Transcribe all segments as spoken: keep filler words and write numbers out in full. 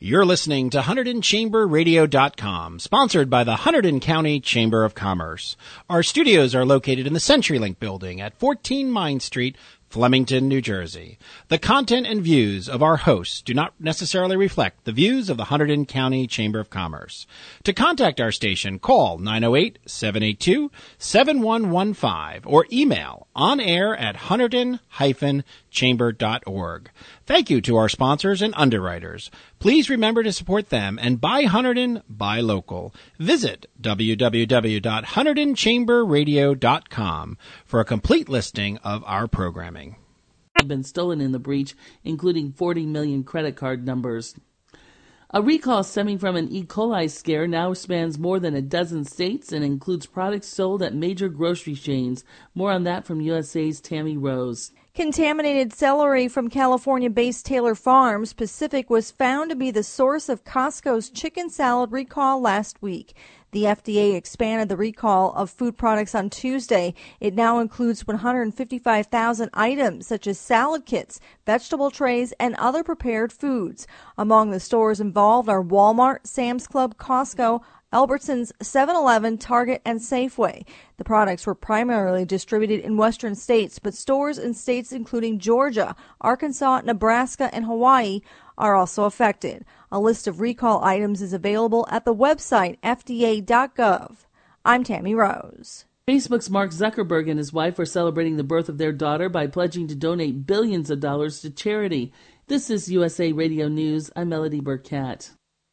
You're listening to Hunterdon Chamber Radio dot com, sponsored by the Hunterdon County Chamber of Commerce. Our studios are located in the CenturyLink building at fourteen Mine Street, Flemington, New Jersey. The content and views of our hosts do not necessarily reflect the views of the Hunterdon County Chamber of Commerce. To contact our station, call nine oh eight, seven eight two, seven one one five or email onair at hunterdon dash chamber dot org. Thank you to our sponsors and underwriters. Please remember to support them and buy Hunterdon, buy local. Visit w w w dot hunterdon chamber radio dot com for a complete listing of our programming. Have been stolen in the breach, including forty million credit card numbers. A recall stemming from an E. coli scare now spans more than a dozen states and includes products sold at major grocery chains. More on that from U S A's Tammy Rose. Contaminated celery from California-based Taylor Farms Pacific was found to be the source of Costco's chicken salad recall last week. The F D A expanded the recall of food products on Tuesday. It now includes one hundred fifty-five thousand items, such as salad kits, vegetable trays, and other prepared foods. Among the stores involved are Walmart, Sam's Club, Costco, Albertsons, seven eleven, Target, and Safeway. The products were primarily distributed in western states, but stores in states including Georgia, Arkansas, Nebraska, and Hawaii are also affected. A list of recall items is available at the website f d a dot gov. I'm Tammy Rose. Facebook's Mark Zuckerberg and his wife are celebrating the birth of their daughter by pledging to donate billions of dollars to charity. This is U S A Radio News. I'm Melody Burkett.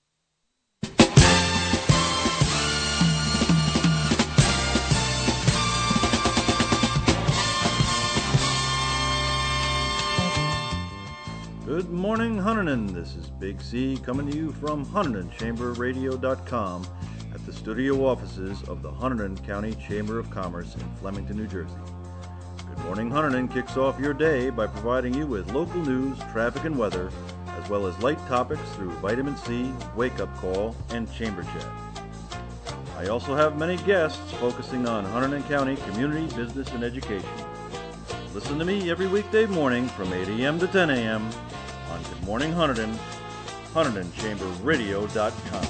Good morning, Hunterdon. This is Big C coming to you from Hunterdon Chamber Radio dot com at the studio offices of the Hunterdon County Chamber of Commerce in Flemington, New Jersey. Good Morning Hunterdon kicks off your day by providing you with local news, traffic, and weather, as well as light topics through Vitamin C, Wake Up Call, and Chamber Chat. I also have many guests focusing on Hunterdon County community, business, and education. Listen to me every weekday morning from eight a.m. to ten a.m. on Good Morning Hunterdon, Hunterdon Chamber Radio dot com.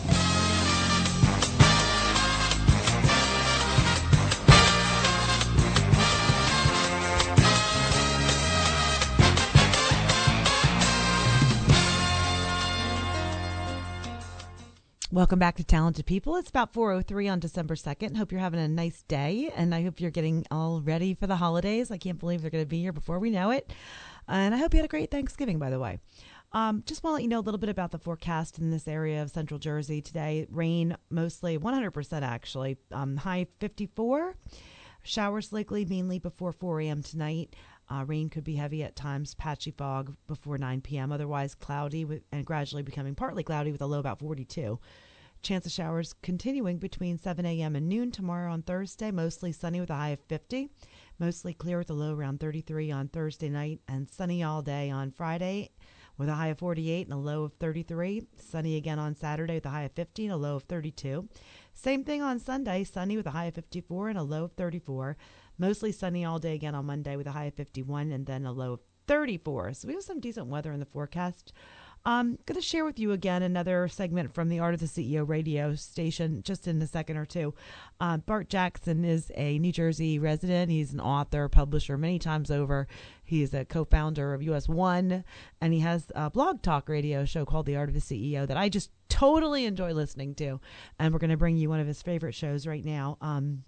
Welcome back to Talented People. It's about four oh three on December second. Hope you're having a nice day, and I hope you're getting all ready for the holidays. I can't believe they're going to be here before we know it. And I hope you had a great Thanksgiving, by the way. Um, just want to let you know a little bit about the forecast in this area of central Jersey today. Rain mostly, one hundred percent actually. Um, high fifty-four. Showers likely mainly before four a.m. tonight. Uh, rain could be heavy at times, patchy fog before nine p.m. Otherwise cloudy with, and gradually becoming partly cloudy with a low about forty-two. Chance of showers continuing between seven a.m. and noon tomorrow on Thursday. Mostly sunny with a high of fifty. Mostly clear with a low around thirty-three on Thursday night. And sunny all day on Friday with a high of forty-eight and a low of thirty-three. Sunny again on Saturday with a high of fifty and a low of thirty-two. Same thing on Sunday. Sunny with a high of fifty-four and a low of thirty-four. Mostly sunny all day again on Monday with a high of fifty-one and then a low of thirty-four. So we have some decent weather in the forecast. I'm going to share with you again another segment from the Art of the C E O radio station just in a second or two. Uh, Bart Jackson is a New Jersey resident. He's an author, publisher many times over. He's a co-founder of U S One, and he has a blog talk radio show called The Art of the C E O that I just totally enjoy listening to. And we're going to bring you one of his favorite shows right now um,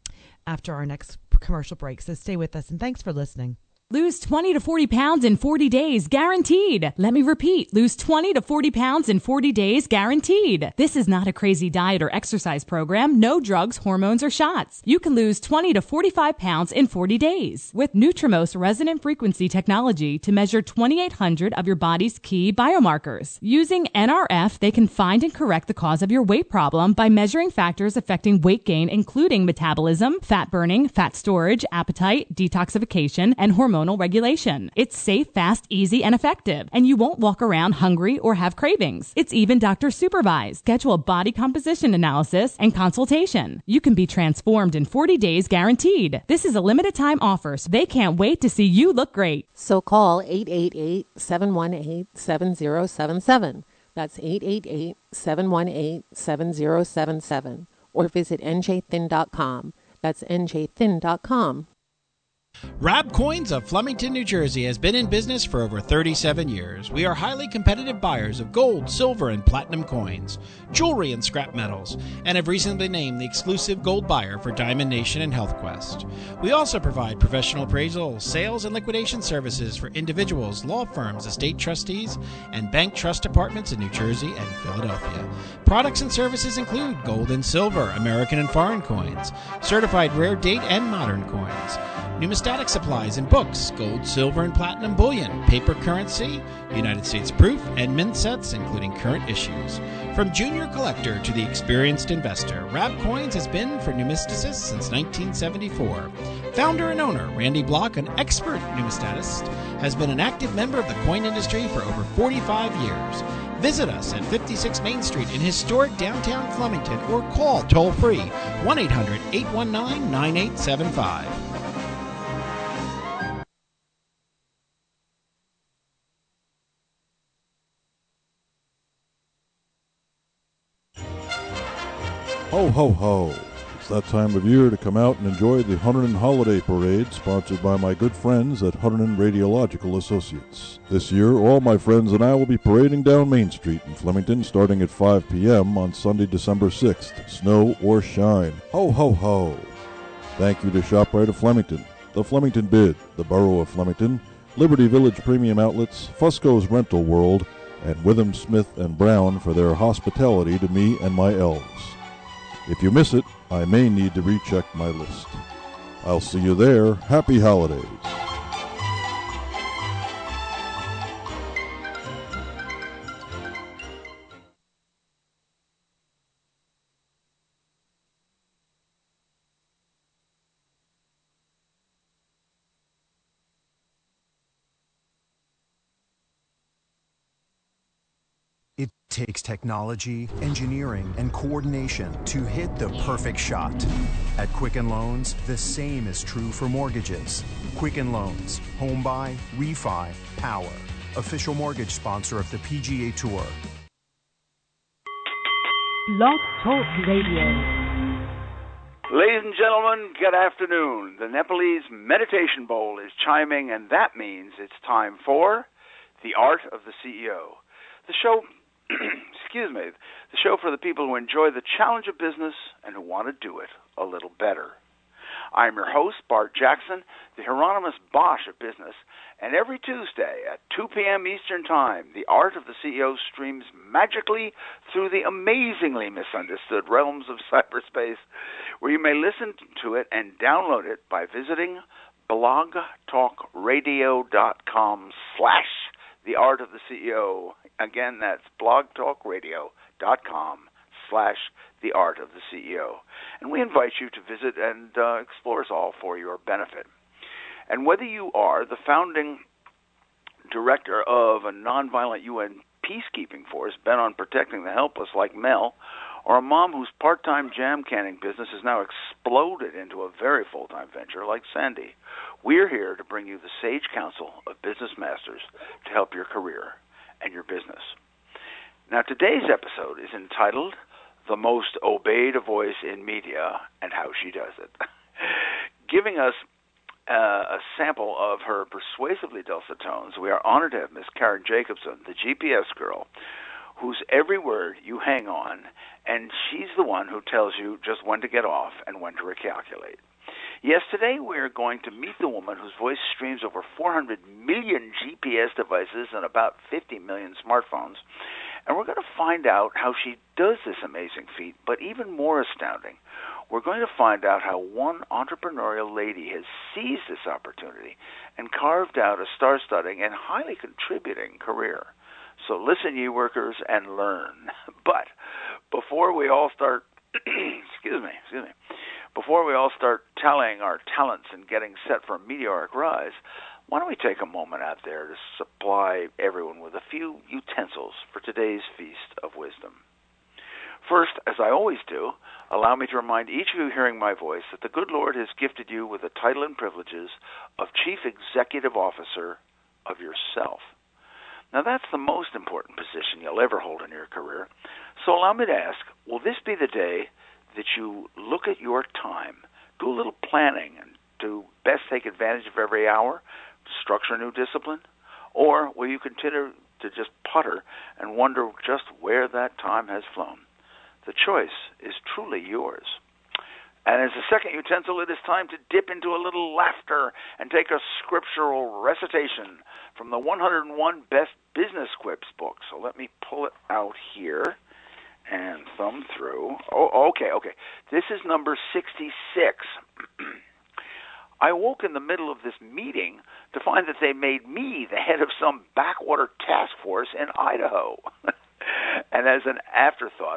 after our next commercial break. So stay with us, and thanks for listening. Lose twenty to forty pounds in forty days, guaranteed. Let me repeat, lose twenty to forty pounds in forty days, guaranteed. This is not a crazy diet or exercise program. No drugs, hormones, or shots. You can lose twenty to forty-five pounds in forty days with Nutrimos resonant frequency technology to measure twenty-eight hundred of your body's key biomarkers. Using N R F, they can find and correct the cause of your weight problem by measuring factors affecting weight gain, including metabolism, fat burning, fat storage, appetite, detoxification, and hormonal regulation. It's safe, fast, easy, and effective, and you won't walk around hungry or have cravings. It's even doctor supervised. Schedule a body composition analysis and consultation. You can be transformed in forty days guaranteed. This is a limited time offer, so they can't wait to see you look great. So call eight eight eight, seven one eight, seven zero seven seven. That's eight eight eight, seven one eight, seven zero seven seven. Or visit N J thin dot com. That's N J thin dot com. Rab Coins of Flemington, New Jersey has been in business for over thirty-seven years. We are highly competitive buyers of gold, silver, and platinum coins, jewelry, and scrap metals, and have recently been named the exclusive gold buyer for Diamond Nation and HealthQuest. We also provide professional appraisal, sales, and liquidation services for individuals, law firms, estate trustees, and bank trust departments in New Jersey and Philadelphia. Products and services include gold and silver, American and foreign coins, certified rare date and modern coins, numismatic supplies and books, gold, silver, and platinum bullion, paper currency, United States proof, and mint sets, including current issues. From junior collector to the experienced investor, Rab Coins has been for numisticists since nineteen seventy-four. Founder and owner Randy Block, an expert numismatist, has been an active member of the coin industry for over forty-five years. Visit us at fifty-six Main Street in historic downtown Flemington or call toll-free one eight hundred, eight one nine, nine eight seven five. Ho, ho, ho. It's that time of year to come out and enjoy the Hunterdon Holiday Parade, sponsored by my good friends at Hunterdon Radiological Associates. This year, all my friends and I will be parading down Main Street in Flemington starting at five p.m. on Sunday, December sixth, snow or shine. Ho, ho, ho. Thank you to ShopRite of Flemington, the Flemington Bid, the Borough of Flemington, Liberty Village Premium Outlets, Fusco's Rental World, and Witham, Smith and Brown for their hospitality to me and my elves. If you miss it, I may need to recheck my list. I'll see you there. Happy holidays. It takes technology, engineering, and coordination to hit the perfect shot. At Quicken Loans, the same is true for mortgages. Quicken Loans, home buy, refi, power. Official mortgage sponsor of the P G A Tour. Blog Talk Radio. Ladies and gentlemen, good afternoon. The Nepalese Meditation Bowl is chiming, and that means it's time for The Art of the C E O. The show, excuse me, the show for the people who enjoy the challenge of business and who want to do it a little better. I'm your host, Bart Jackson, the Hieronymus Bosch of business, and every Tuesday at two p.m. Eastern Time, The Art of the C E O streams magically through the amazingly misunderstood realms of cyberspace, where you may listen to it and download it by visiting blogtalkradio.com slash The Art of the C E O. Again, that's blogtalkradio.com slash The Art of the C E O. And we invite you to visit and uh, explore us all for your benefit. And whether you are the founding director of a nonviolent U N peacekeeping force bent on protecting the helpless like Mel, or a mom whose part-time jam canning business has now exploded into a very full-time venture like Sandy, we're here to bring you the sage counsel of business masters to help your career and your business. Now, today's episode is entitled The Most Obeyed Voice in Media and How She Does It. Giving us uh, a sample of her persuasively dulcet tones, we are honored to have Miss Karen Jacobson, the G P S girl, whose every word you hang on, and she's the one who tells you just when to get off and when to recalculate. Yes, today we're going to meet the woman whose voice streams over four hundred million G P S devices and about fifty million smartphones, and we're going to find out how she does this amazing feat, but even more astounding, we're going to find out how one entrepreneurial lady has seized this opportunity and carved out a star-studding and highly contributing career. So listen, you workers, and learn. But before we all start, excuse me, excuse me, before we all start tallying our talents and getting set for a meteoric rise, why don't we take a moment out there to supply everyone with a few utensils for today's Feast of Wisdom. First, as I always do, allow me to remind each of you hearing my voice that the good Lord has gifted you with the title and privileges of Chief Executive Officer of yourself. Now, that's the most important position you'll ever hold in your career. So allow me to ask, will this be the day that you look at your time, do a little planning, and to best take advantage of every hour, structure a new discipline? Or will you continue to just putter and wonder just where that time has flown? The choice is truly yours. And as a second utensil, it is time to dip into a little laughter and take a scriptural recitation from the one hundred one Best Business Quips book. So let me pull it out here and thumb through. Oh, okay, okay. This is number sixty-six. I woke in the middle of this meeting to find that they made me the head of some backwater task force in Idaho. And as an afterthought,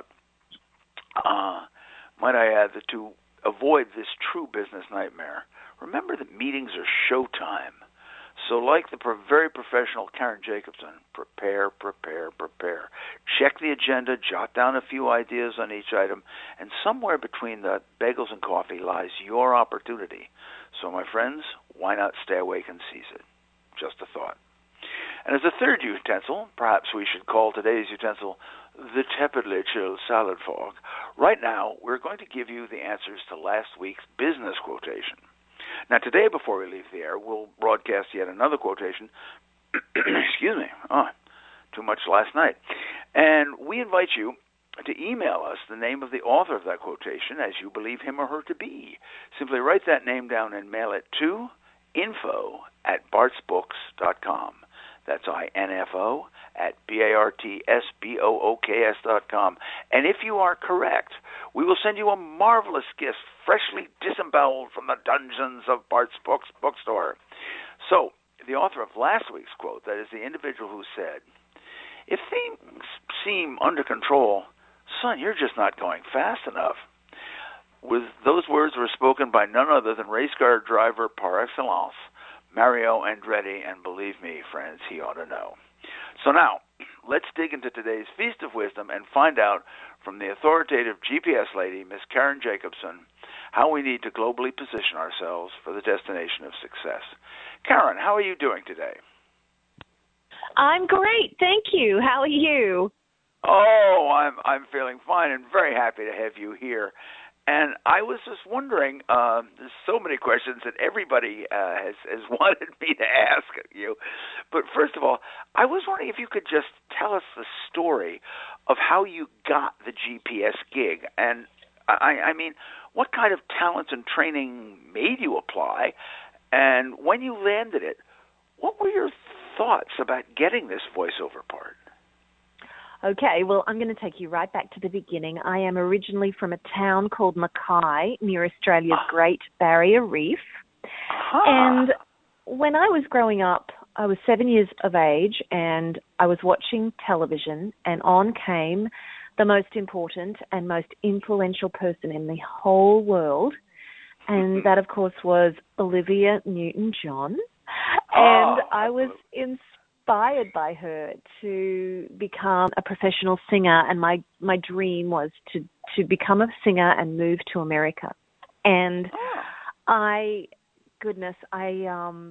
uh, might I add that to avoid this true business nightmare, remember that meetings are showtime. So like the very professional Karen Jacobson, prepare, prepare, prepare. Check the agenda, jot down a few ideas on each item, and somewhere between the bagels and coffee lies your opportunity. So, my friends, why not stay awake and seize it? Just a thought. And as a third utensil, perhaps we should call today's utensil the tepidly chilled salad fork. Right now, we're going to give you the answers to last week's business quotation. Now, today, before we leave the air, we'll broadcast yet another quotation. Excuse me. Oh, too much last night. And we invite you to email us the name of the author of that quotation as you believe him or her to be. Simply write that name down and mail it to info at barts books dot com. That's I N F O at B A R T S B O O K S dot com. And if you are correct, we will send you a marvelous gift freshly disemboweled from the dungeons of Bart's Books bookstore. So, the author of last week's quote, that is the individual who said, "If things seem under control, son, you're just not going fast enough." With those words were spoken by none other than race car driver par excellence, Mario Andretti, and believe me, friends, he ought to know. So now, let's dig into today's Feast of Wisdom and find out from the authoritative G P S lady, Miss Karen Jacobson, how we need to globally position ourselves for the destination of success. Karen, how are you doing today? I'm great, thank you. How are you? Oh, I'm I'm feeling fine and very happy to have you here. And I was just wondering, uh, there's so many questions that everybody uh, has, has wanted me to ask you. But first of all, I was wondering if you could just tell us the story of how you got the G P S gig. And I, I mean, what kind of talents and training made you apply? And when you landed it, what were your thoughts about getting this voiceover part? Okay, well, I'm going to take you right back to the beginning. I am originally from a town called Mackay, near Australia's ah. Great Barrier Reef. Ah. And when I was growing up, I was seven years of age, and I was watching television, and on came the most important and most influential person in the whole world, and that, of course, was Olivia Newton-John. And oh. I was inspired inspired by her to become a professional singer, and my, my dream was to, to become a singer and move to America. And I, goodness, I, um,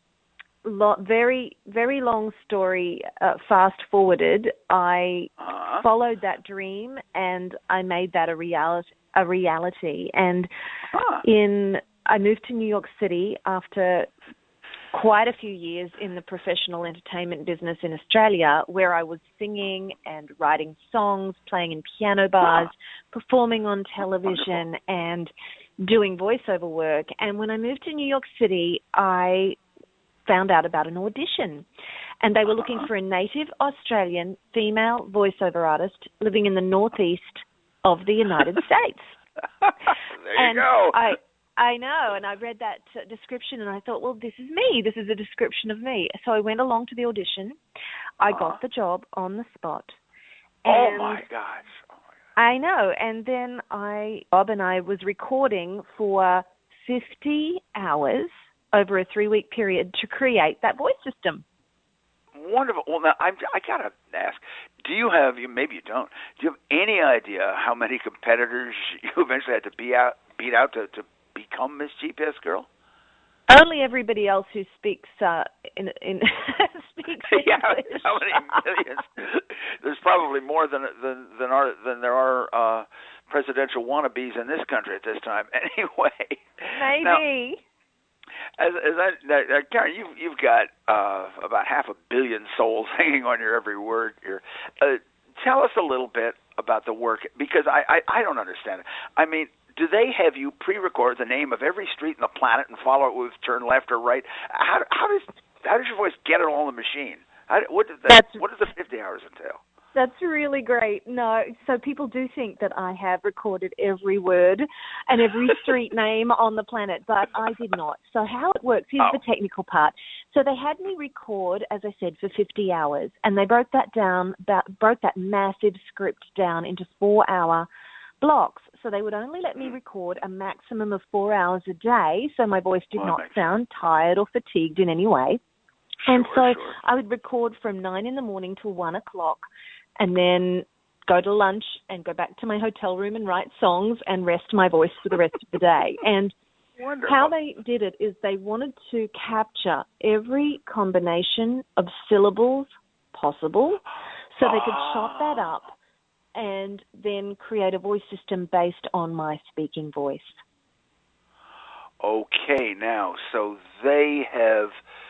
lo- very, very long story, uh, fast forwarded, I uh-huh. followed that dream and I made that a reality, a reality. And uh-huh. in, I moved to New York City after quite a few years in the professional entertainment business in Australia, where I was singing and writing songs, playing in piano bars, performing on television, and doing voiceover work. And when I moved to New York City, I found out about an audition. And they were looking for a native Australian female voiceover artist living in the northeast of the United States. There and you go. I, I know, and I read that uh, description, and I thought, well, this is me. This is a description of me. So I went along to the audition. I uh-huh. got the job on the spot. Oh, my gosh. Oh, my gosh. I know. And then I, Bob and I was recording for fifty hours over a three-week period to create that voice system. Wonderful. Well, now, I'm, I got to ask, do you have, you maybe you don't, do you have any idea how many competitors you eventually had to be out, beat out to, to become Miss G P S Girl? Only everybody else who speaks uh, in, in speaks yeah, English. how many millions? There's probably more than than than, are, than there are uh, presidential wannabes in this country at this time. Anyway, maybe. Now, as, as I, now, Karen, you've you've got uh, about half a billion souls hanging on your every word here. Uh, tell us a little bit about the work, because I, I, I don't understand it. I mean, do they have you pre-record the name of every street on the planet and follow it with turn left or right? How, how does how does your voice get it all in the machine? How, what does that, what does the fifty hours entail? That's really great. No, so people do think that I have recorded every word and every street name on the planet, but I did not. So how it works, here's oh. the technical part. So they had me record, as I said, for fifty hours, and they broke that down, broke that massive script down into four-hour blocks. So they would only let me record a maximum of four hours a day, so my voice did well, not sound tired or fatigued in any way. Sure, and so sure. I would record from nine in the morning till one o'clock, and then go to lunch and go back to my hotel room and write songs and rest my voice for the rest of the day. And Wonderful. How they did it is they wanted to capture every combination of syllables possible, so they could chop that up and then create a voice system based on my speaking voice. Okay, now, so they have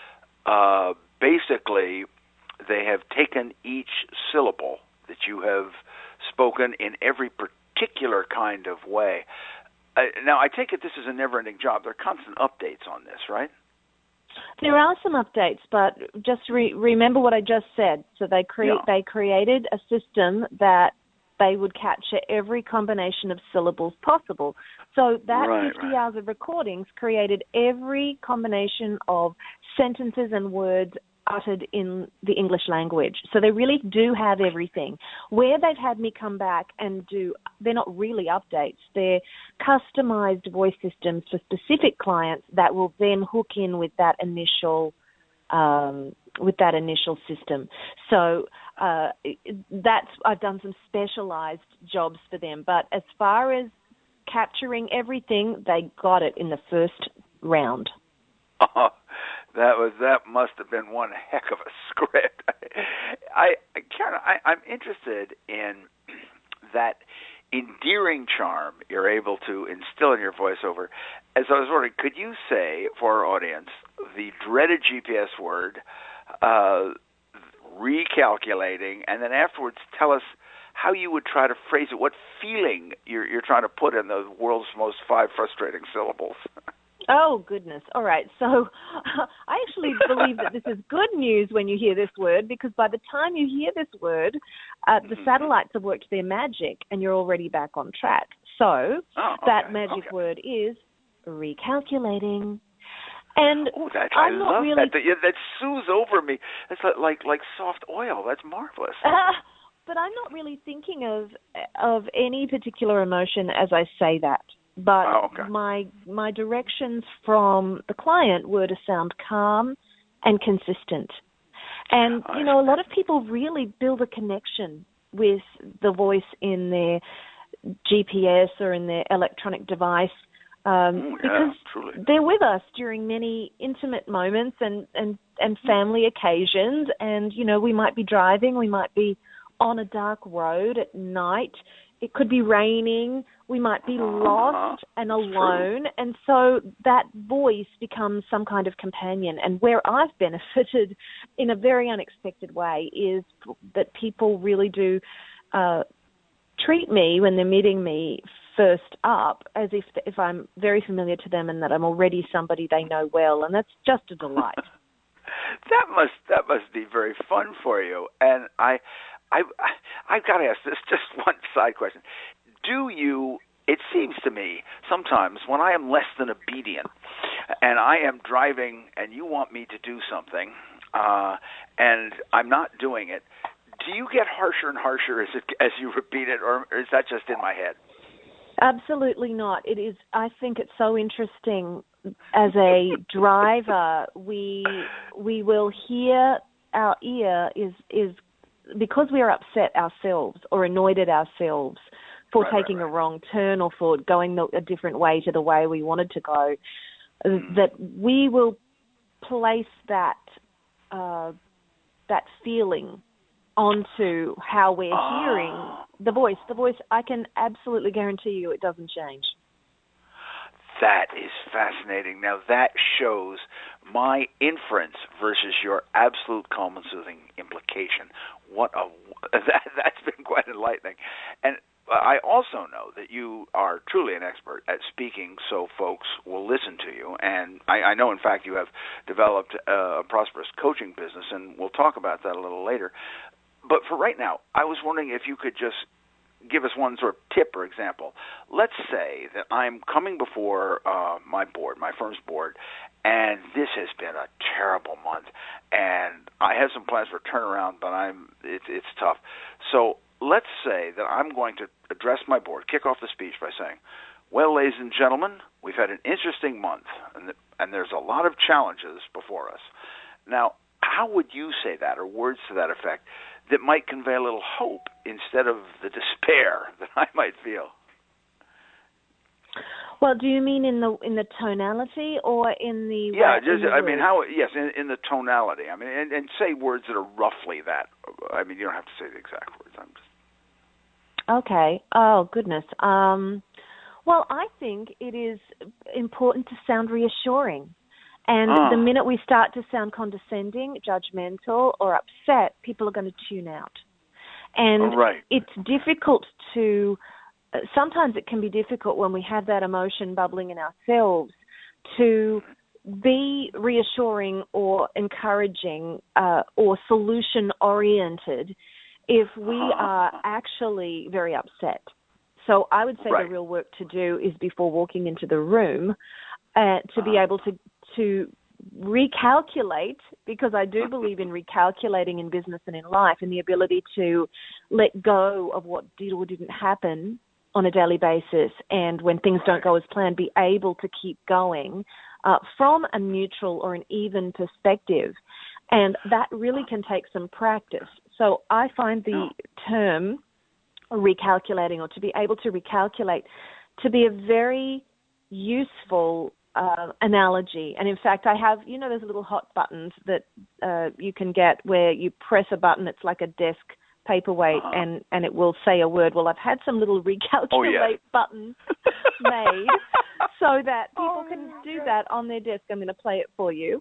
uh, basically, they have taken each syllable that you have spoken in every particular kind of way. Uh, now, I take it this is a never-ending job. There are constant updates on this, right? There are some updates, but just re- remember what I just said. So they cre- Yeah. they created a system that they would capture every combination of syllables possible. So that Right, fifty right. hours of recordings created every combination of sentences and words uttered in the English language. So they really do have everything. Where they've had me come back and do, they're not really updates, they're customized voice systems for specific clients that will then hook in with that initial um, with that initial system. So uh, that's, I've done some specialized jobs for them. But as far as capturing everything, they got it in the first round. Oh, that was that must have been one heck of a script. I, I Karen, I, I'm interested in that endearing charm you're able to instill in your voiceover. As I was wondering, could you say for our audience the dreaded G P S word, uh, recalculating, and then afterwards tell us how you would try to phrase it, what feeling you're, you're trying to put in the world's most five frustrating syllables? Oh, goodness. All right. So I actually believe that this is good news when you hear this word, because by the time you hear this word, uh, the Mm-hmm. satellites have worked their magic and you're already back on track. So Oh, that okay, magic okay. word is recalculating. And Oh, that, I'm I not love really... that. That, yeah, that soothes over me. It's like, like like soft oil. That's marvelous. Uh, but I'm not really thinking of of any particular emotion as I say that. But Oh, okay. my my directions from the client were to sound calm and consistent. And, I you know, a lot of people really build a connection with the voice in their G P S or in their electronic device um, Mm, yeah, because truly. they're with us during many intimate moments and, and, and family occasions. And, you know, we might be driving, we might be on a dark road at night. It could be raining. We might be lost and alone. And so that voice becomes some kind of companion. And where I've benefited in a very unexpected way is that people really do uh, treat me when they're meeting me first up as if if I'm very familiar to them and that I'm already somebody they know well. And that's just a delight. That must that must be very fun for you. And I, I, I've got to ask this just one side question. Do you, it seems to me sometimes when I am less than obedient and I am driving and you want me to do something uh, and I'm not doing it, do you get harsher and harsher as, it, as you repeat it, or is that just in my head? Absolutely not. It is. I think it's so interesting. As a driver, we we will hear our ear is is because we are upset ourselves or annoyed at ourselves for Right, taking right, a wrong turn or for going the, a different way to the way we wanted to go. mm. that we will place that uh, that feeling onto how we're oh. hearing the voice. The voice, I can absolutely guarantee you it doesn't change. That is fascinating. Now, that shows my inference versus your absolute calm and soothing implication. What a that, that's been quite enlightening. And I also know that you are truly an expert at speaking, so folks will listen to you. And I, I know, in fact, you have developed a prosperous coaching business, and we'll talk about that a little later. But for right now, I was wondering if you could just give us one sort of tip or example. Let's say that I'm coming before uh, my board, my firm's board, and this has been a terrible month, and I have some plans for turnaround, but I'm it's it's tough. So let's say that I'm going to address my board, kick off the speech by saying, well, ladies and gentlemen, we've had an interesting month, and, the, and there's a lot of challenges before us. Now, how would you say that, or words to that effect, that might convey a little hope instead of the despair that I might feel? Well, do you mean in the in the tonality or in the yeah? Just, I mean, how? Yes, in, in the tonality. I mean, and, and say words that are roughly that. I mean, you don't have to say the exact words. I'm just okay. Oh goodness. Um, well, I think it is important to sound reassuring. And oh. the minute we start to sound condescending, judgmental, or upset, people are going to tune out. And oh, right. it's difficult to, uh, sometimes it can be difficult when we have that emotion bubbling in ourselves to be reassuring or encouraging uh, or solution-oriented if we are actually very upset. So I would say right. the real work to do is before walking into the room uh, to be able to to recalculate, because I do believe in recalculating in business and in life, and the ability to let go of what did or didn't happen on a daily basis, and when things don't go as planned, be able to keep going uh, from a neutral or an even perspective. And that really can take some practice. So I find the term recalculating, or to be able to recalculate, to be a very useful Uh, analogy. And in fact, I have, you know, those little hot buttons that uh, you can get where you press a button, it's like a desk paperweight, uh-huh. and, and it will say a word. Well, I've had some little recalculate oh, yeah. buttons made so that people oh, can do that on their desk. I'm going to play it for you.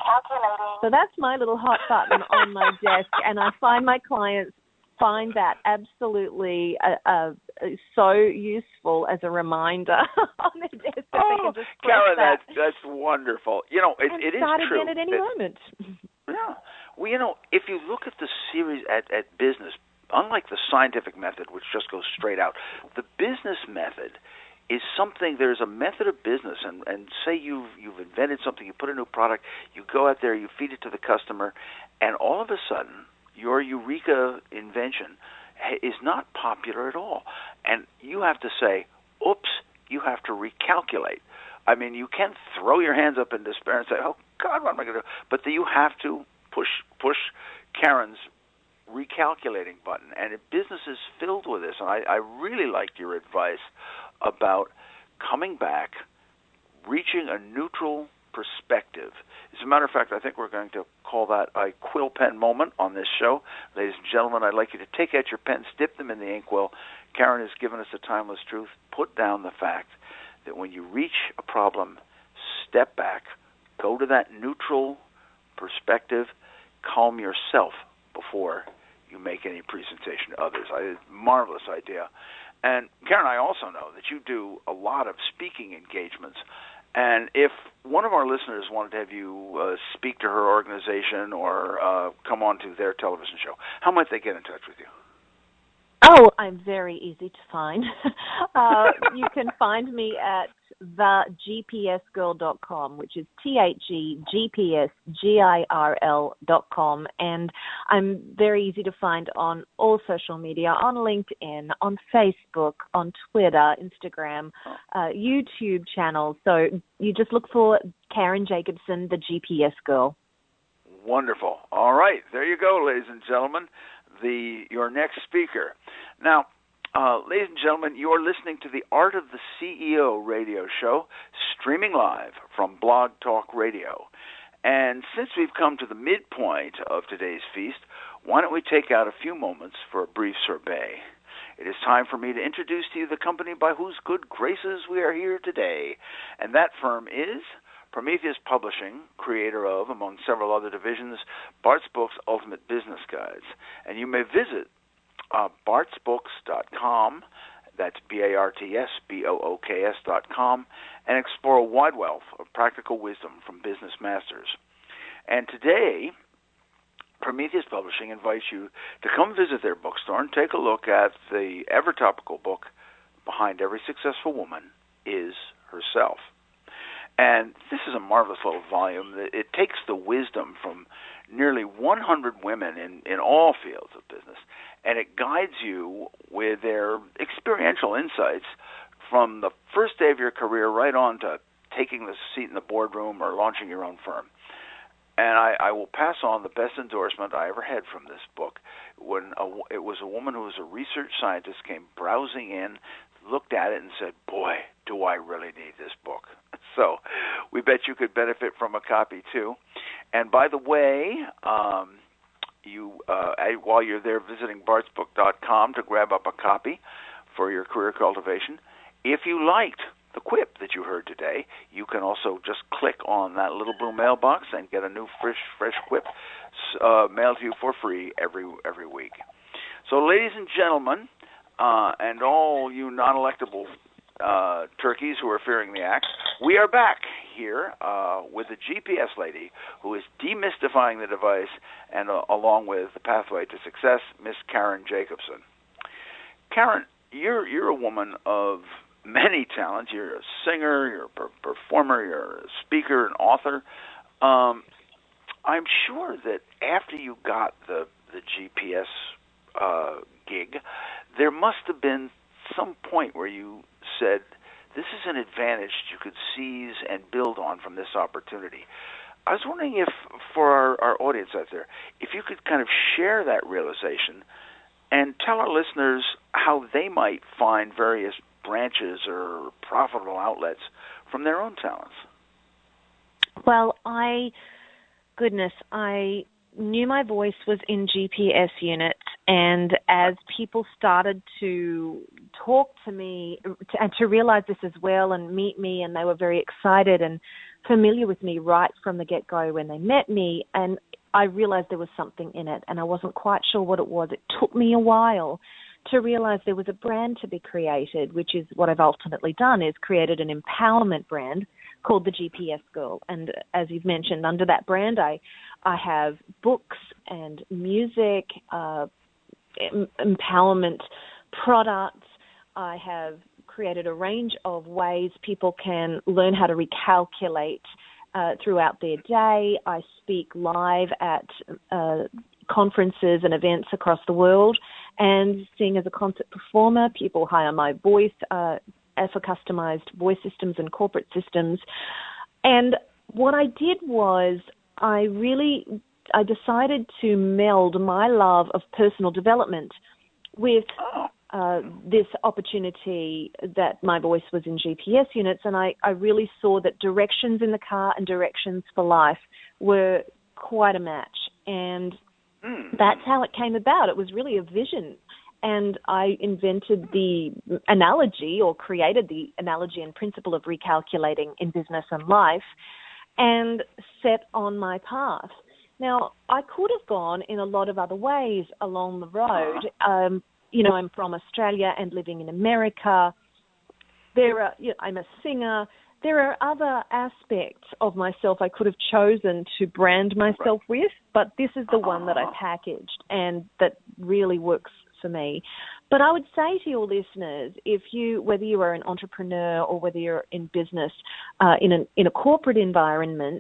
So that's my little hot button on my desk, and I find my clients find that absolutely uh, uh, so useful as a reminder on their desk that oh, they can just press Karen, that. that's, that's wonderful. You know, it, and it is start true. again at any it, moment. Yeah. Well, you know, if you look at the series at, at business, unlike the scientific method, which just goes straight out, the business method is something, there's a method of business, and, and say you've, you've invented something, you put a new product, you go out there, you feed it to the customer, and all of a sudden, your eureka invention is not popular at all. And you have to say, oops, you have to recalculate. I mean, you can't throw your hands up in despair and say, oh, God, what am I going to do? But you have to push push Karen's recalculating button. And business is filled with this. And I, I really liked your advice about coming back, reaching a neutral perspective. As a matter of fact, I think we're going to call that a quill pen moment on this show. Ladies and gentlemen, I'd like you to take out your pens, dip them in the inkwell. Karen has given us a timeless truth. Put down the fact that when you reach a problem, step back, go to that neutral perspective, calm yourself before you make any presentation to others. I, marvelous idea. And Karen, I also know that you do a lot of speaking engagements. And if one of our listeners wanted to have you uh, speak to her organization or uh, come on to their television show, how might they get in touch with you? Oh, I'm very easy to find. uh, you can find me at the g p s girl dot com, which is T H E G P S G I R L dot com. And I'm very easy to find on all social media, on LinkedIn, on Facebook, on Twitter, Instagram, uh, YouTube channels. So you just look for Karen Jacobson, the G P S Girl. Wonderful. All right. There you go, ladies and gentlemen. The your next speaker. Now, Uh, ladies and gentlemen, you are listening to the Art of the C E O radio show, streaming live from Blog Talk Radio. And since we've come to the midpoint of today's feast, why don't we take out a few moments for a brief sorbet? It is time for me to introduce to you the company by whose good graces we are here today. And that firm is Prometheus Publishing, creator of, among several other divisions, Bart's Books Ultimate Business Guides. And you may visit uh, barts books dot com, that's B A R T S B O O K S dot com, and explore a wide wealth of practical wisdom from business masters. And today, Prometheus Publishing invites you to come visit their bookstore and take a look at the ever-topical book, Behind Every Successful Woman is Herself. And this is a marvelous little volume. It takes the wisdom from nearly one hundred women in, in all fields of business, and it guides you with their experiential insights from the first day of your career right on to taking the seat in the boardroom or launching your own firm. And I, I will pass on the best endorsement I ever had from this book. When a, it was a woman who was a research scientist came browsing in, looked at it and said, boy, do I really need this book. So we bet you could benefit from a copy too. And by the way, um, you uh, while you're there visiting barts book dot com to grab up a copy for your career cultivation, if you liked the quip that you heard today, you can also just click on that little blue mailbox and get a new fresh fresh quip uh, mailed to you for free every every week. So ladies and gentlemen, uh, and all you non-electable uh, turkeys who are fearing the axe, we are back here uh, with the G P S lady who is demystifying the device, and uh, along with the pathway to success, Miss Karen Jacobson. Karen, you're you're a woman of many talents. You're a singer, you're a per- performer, you're a speaker, an author. Um, I'm sure that after you got the the G P S uh, gig, there must have been some point where you said, this is an advantage you could seize and build on from this opportunity. I was wondering if, for our, our audience out there, if you could kind of share that realization and tell our listeners how they might find various branches or profitable outlets from their own talents. Well, I, goodness, I knew my voice was in G P S units, and as people started to talk to me to, and to realize this as well and meet me, and they were very excited and familiar with me right from the get-go when they met me, and I realized there was something in it, and I wasn't quite sure what it was. It took me a while to realize there was a brand to be created, which is what I've ultimately done, is created an empowerment brand called the G P S Girl. And as you've mentioned, under that brand, I I have books and music, uh, em- empowerment products. I have created a range of ways people can learn how to recalculate uh, throughout their day. I speak live at uh, conferences and events across the world and sing as a concert performer. People hire my voice uh, for customized voice systems and corporate systems. And what I did was I really, I decided to meld my love of personal development with uh, this opportunity that my voice was in G P S units, and I, I really saw that directions in the car and directions for life were quite a match. And that's how it came about. It was really a vision. And I invented the analogy or created the analogy and principle of recalculating in business and life and set on my path. Now, I could have gone in a lot of other ways along the road. Um, you know, I'm from Australia and living in America. There are, you know, I'm a singer. There are other aspects of myself I could have chosen to brand myself with, but this is the one that I packaged and that really works for me. But I would say to your listeners, if you, whether you are an entrepreneur or whether you're in business, uh, in an in a corporate environment,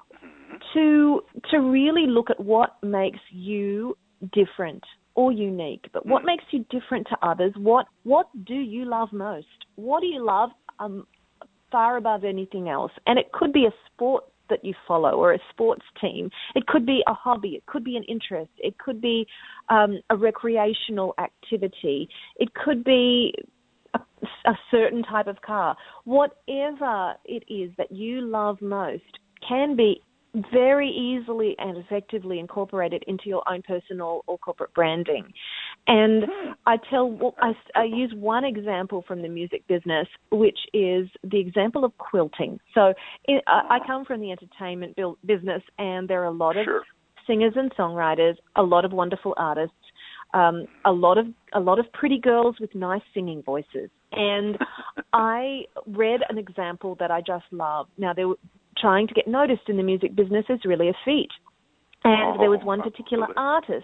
to to really look at what makes you different or unique, but what makes you different to others. What what do you love most? What do you love um, far above anything else? And it could be a sport that you follow or a sports team. It could be a hobby. It could be an interest. It could be um, a recreational activity. It could be a, a certain type of car. Whatever it is that you love most can be very easily and effectively incorporated into your own personal or corporate branding. And I tell, well, I, I use one example from the music business, which is the example of quilting. So it, I, I come from the entertainment business, and there are a lot of sure. singers and songwriters, a lot of wonderful artists, um, a lot of a lot of pretty girls with nice singing voices. And I read an example that I just love. Now, there were trying to get noticed in the music business is really a feat. And there was one particular artist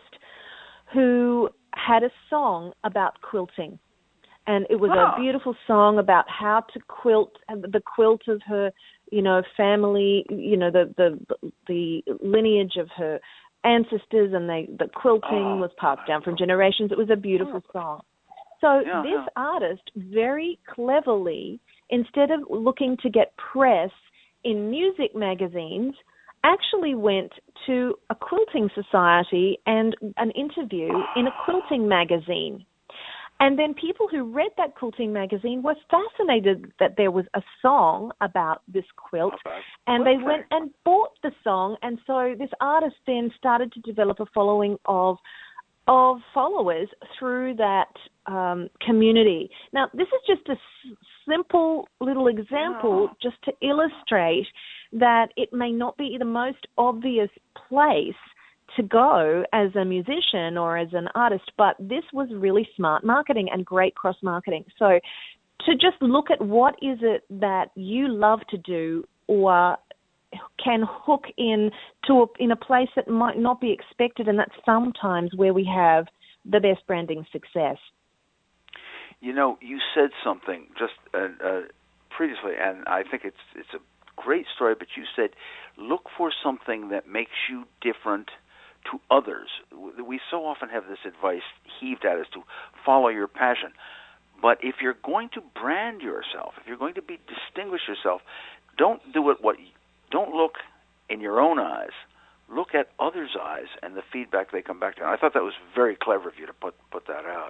who had a song about quilting. And it was oh. a beautiful song about how to quilt, the quilt of her, you know, family, you know, the the, the lineage of her ancestors, and they, the quilting oh. was passed down from generations. It was a beautiful song. So yeah, this yeah. artist very cleverly, instead of looking to get press in music magazines, actually went to a quilting society and an interview in a quilting magazine. And then people who read that quilting magazine were fascinated that there was a song about this quilt, and they went and bought the song. And so this artist then started to develop a following of of followers through that um, community. Now, this is just a s- simple little example just to illustrate that it may not be the most obvious place to go as a musician or as an artist, but this was really smart marketing and great cross-marketing. So to just look at what is it that you love to do or can hook in to a, in a place that might not be expected, and that's sometimes where we have the best branding success. You know, you said something just uh, uh, previously, and I think it's it's a great story, but you said, look for something that makes you different to others. We so often have this advice heaved at us to follow your passion. But if you're going to brand yourself, if you're going to be distinguish yourself, don't do it what don't look in your own eyes. Look at others' eyes and the feedback they come back to. And I thought that was very clever of you to put put that out.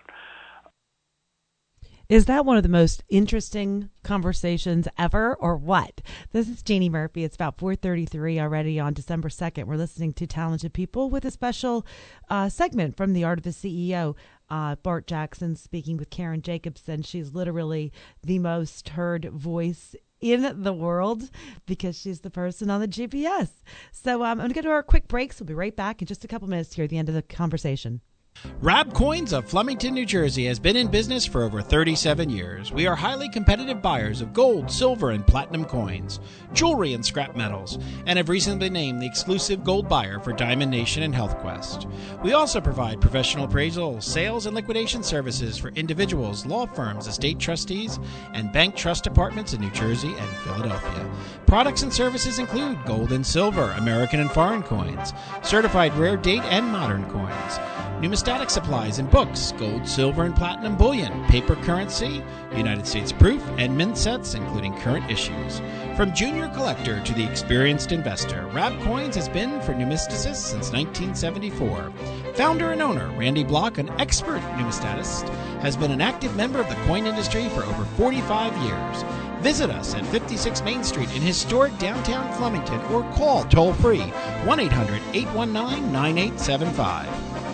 Is that one of the most interesting conversations ever, or what? This is Jeannie Murphy. It's about four thirty-three already on December second. We're listening to Talented People with a special uh, segment from The Art of the C E O. Uh, Bart Jackson speaking with Karen Jacobson. She's literally the most heard voice in the world because she's the person on the G P S. So um, I'm going to go to our quick breaks. We'll be right back in just a couple minutes here at the end of the conversation. Rab Coins of Flemington, New Jersey has been in business for over thirty-seven years. We are highly competitive buyers of gold, silver, and platinum coins, jewelry, and scrap metals, and have recently been named the exclusive gold buyer for Diamond Nation and HealthQuest. We also provide professional appraisal, sales, and liquidation services for individuals, law firms, estate trustees, and bank trust departments in New Jersey and Philadelphia. Products and services include gold and silver, American and foreign coins, certified rare date and modern coins, numismatic supplies and books, gold, silver, and platinum bullion, paper currency, United States proof, and mint sets, including current issues. From junior collector to the experienced investor, Rab Coins has been for numismaticists since nineteen seventy-four. Founder and owner Randy Block, an expert numismatist, has been an active member of the coin industry for over forty-five years. Visit us at fifty-six Main Street in historic downtown Flemington or call toll-free one eight hundred, eight one nine, nine eight seven five.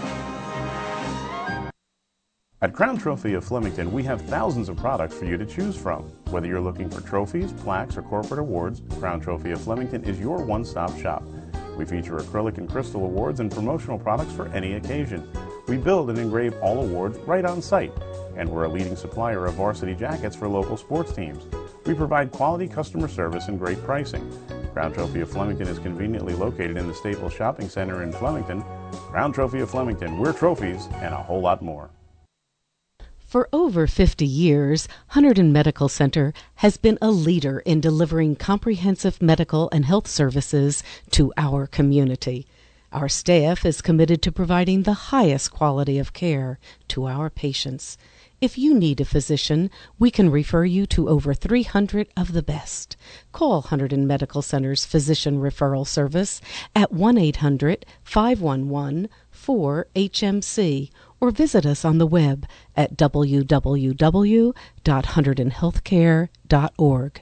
At Crown Trophy of Flemington, we have thousands of products for you to choose from. Whether you're looking for trophies, plaques, or corporate awards, Crown Trophy of Flemington is your one-stop shop. We feature acrylic and crystal awards and promotional products for any occasion. We build and engrave all awards right on site, and we're a leading supplier of varsity jackets for local sports teams. We provide quality customer service and great pricing. Crown Trophy of Flemington is conveniently located in the Staples Shopping Center in Flemington. Crown Trophy of Flemington, we're trophies and a whole lot more. For over fifty years, Hunterdon Medical Center has been a leader in delivering comprehensive medical and health services to our community. Our staff is committed to providing the highest quality of care to our patients. If you need a physician, we can refer you to over three hundred of the best. Call Hunterdon Medical Center's Physician Referral Service at one eight hundred, five one one, four H M C or visit us on the web at w w w dot hunterdon healthcare dot org.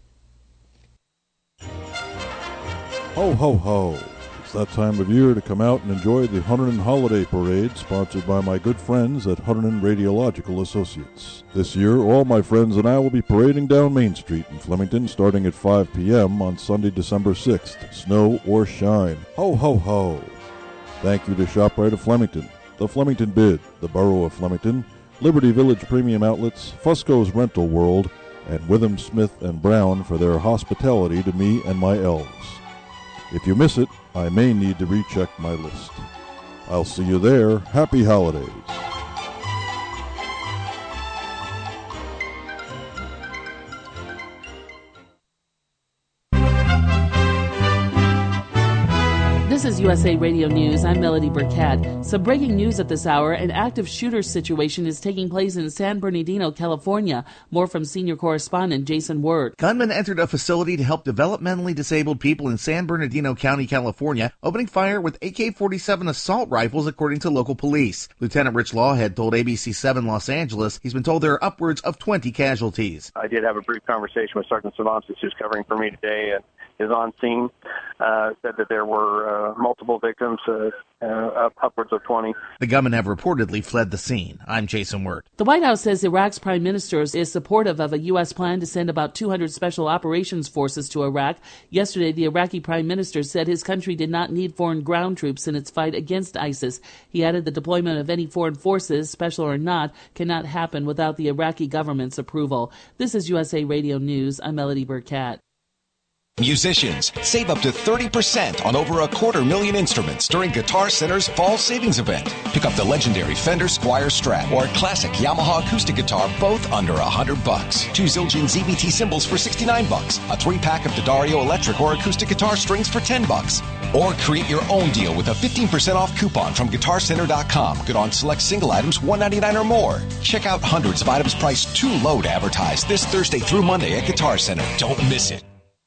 Ho, ho, ho. It's that time of year to come out and enjoy the Hunterdon Holiday Parade, sponsored by my good friends at Hunterdon Radiological Associates. This year, all my friends and I will be parading down Main Street in Flemington starting at five p.m. on Sunday, December sixth, snow or shine. Ho, ho, ho. Thank you to ShopRite of Flemington, the Flemington Bid, the Borough of Flemington, Liberty Village Premium Outlets, Fusco's Rental World, and Witham, Smith and Brown for their hospitality to me and my elves. If you miss it, I may need to recheck my list. I'll see you there. Happy holidays. This is U S A Radio News. I'm Melody Burkett. Some breaking news at this hour. An active shooter situation is taking place in San Bernardino, California. More from senior correspondent Jason Wirt. Gunmen entered a facility to help developmentally disabled people in San Bernardino County, California, opening fire with A K forty-seven assault rifles, according to local police. Lieutenant Rich Lawhead told A B C seven Los Angeles he's been told there are upwards of twenty casualties. I did have a brief conversation with Sergeant Savansis, who's covering for me today, and is on scene. Uh, said that there were uh, multiple victims, uh, uh, upwards of twenty. The gunmen have reportedly fled the scene. I'm Jason Wirt. The White House says Iraq's prime minister is supportive of a U S plan to send about two hundred special operations forces to Iraq. Yesterday, the Iraqi prime minister said his country did not need foreign ground troops in its fight against ISIS. He added the deployment of any foreign forces, special or not, cannot happen without the Iraqi government's approval. This is U S A Radio News. I'm Melody Burkett. Musicians, save up to thirty percent on over a quarter million instruments during Guitar Center's Fall Savings Event. Pick up the legendary Fender Squier Strat or classic Yamaha acoustic guitar, both under a hundred bucks. Two Zildjian Z B T cymbals for sixty-nine bucks. A three-pack of D'Addario electric or acoustic guitar strings for ten bucks. Or create your own deal with a fifteen percent off coupon from guitar center dot com. Good on select single items, one ninety-nine or more. Check out hundreds of items priced too low to advertise this Thursday through Monday at Guitar Center. Don't miss it.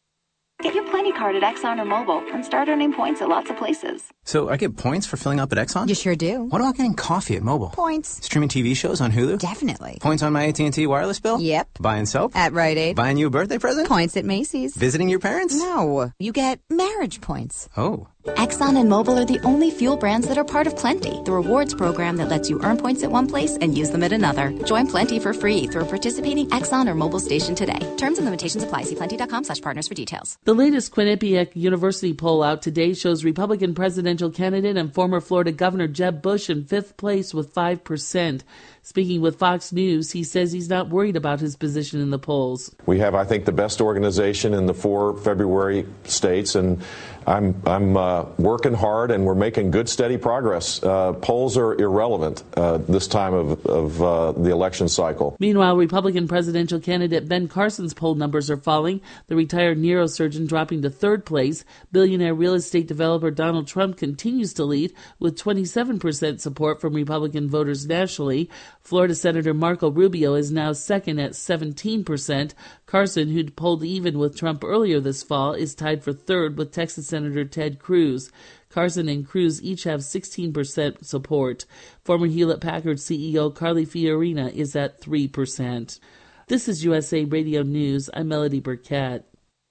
Get your Plenty card at Exxon or Mobil and start earning points at lots of places. So I get points for filling up at Exxon? You sure do. What about getting coffee at Mobil? Points. Streaming T V shows on Hulu? Definitely. Points on my A T and T wireless bill? Yep. Buying soap? At Rite Aid. Buying you a birthday present? Points at Macy's. Visiting your parents? No. You get marriage points. Oh. Exxon and Mobil are the only fuel brands that are part of Plenty, the rewards program that lets you earn points at one place and use them at another. Join Plenty for free through a participating Exxon or Mobil station today. Terms and limitations apply. See plenty.com slash partners for details. The latest Quinnipiac University poll out today shows Republican presidential candidate and former Florida Governor Jeb Bush in fifth place with five percent. Speaking with Fox News, he says he's not worried about his position in the polls. We have, I think, the best organization in the four February states, and I'm I'm uh, working hard, and we're making good, steady progress. Uh, polls are irrelevant uh, this time of, of uh, the election cycle. Meanwhile, Republican presidential candidate Ben Carson's poll numbers are falling. The retired neurosurgeon dropping to third place. Billionaire real estate developer Donald Trump continues to lead with twenty-seven percent support from Republican voters nationally. Florida Senator Marco Rubio is now second at seventeen percent. Carson, who'd polled even with Trump earlier this fall, is tied for third with Texas Senator Ted Cruz. Carson and Cruz each have sixteen percent support. Former Hewlett-Packard C E O Carly Fiorina is at three percent. This is U S A Radio News. I'm Melody Burkett.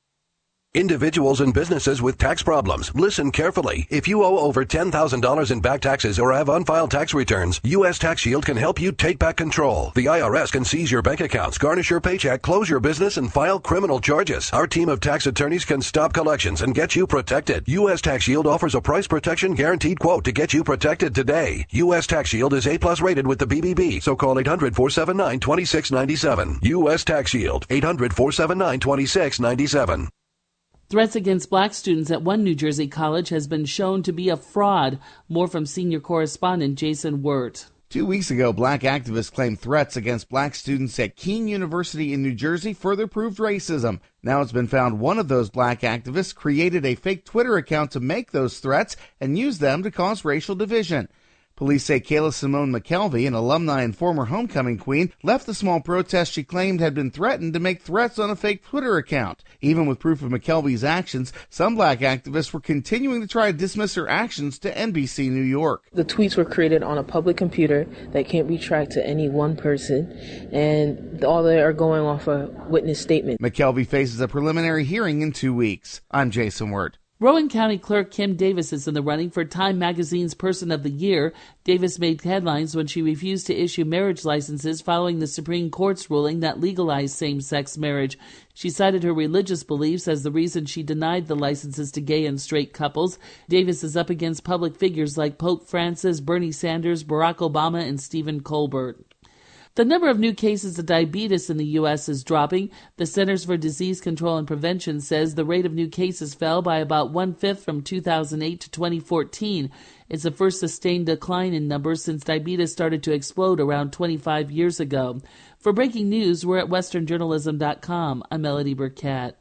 Individuals and businesses with tax problems, listen carefully. If you owe over ten thousand dollars in back taxes or have unfiled tax returns, U S Tax Shield can help you take back control. The I R S can seize your bank accounts, garnish your paycheck, close your business, and file criminal charges. Our team of tax attorneys can stop collections and get you protected. U S Tax Shield offers a price protection guaranteed quote to get you protected today. U S Tax Shield is A plus rated with the B B B, so call eight hundred, four seven nine, two six nine seven. U S Tax Shield, eight hundred, four seven nine, two six nine seven. Threats against black students at one New Jersey college has been shown to be a fraud. More from senior correspondent Jason Wirt. Two weeks ago, black activists claimed threats against black students at Keene University in New Jersey further proved racism. Now it's been found one of those black activists created a fake Twitter account to make those threats and used them to cause racial division. Police say Kayla Simone McKelvey, an alumni and former homecoming queen, left the small protest she claimed had been threatened to make threats on a fake Twitter account. Even with proof of McKelvey's actions, some black activists were continuing to try to dismiss her actions to N B C New York. The tweets were created on a public computer that can't be tracked to any one person, and all they are going off a witness statement. McKelvey faces a preliminary hearing in two weeks. I'm Jason Wirt. Rowan County Clerk Kim Davis is in the running for Time Magazine's Person of the Year. Davis made headlines when she refused to issue marriage licenses following the Supreme Court's ruling that legalized same-sex marriage. She cited her religious beliefs as the reason she denied the licenses to gay and straight couples. Davis is up against public figures like Pope Francis, Bernie Sanders, Barack Obama, and Stephen Colbert. The number of new cases of diabetes in the U S is dropping. The Centers for Disease Control and Prevention says the rate of new cases fell by about one-fifth from two thousand eight to twenty fourteen. It's the first sustained decline in numbers since diabetes started to explode around twenty-five years ago. For breaking news, we're at western journalism dot com. I'm Melody Burkett.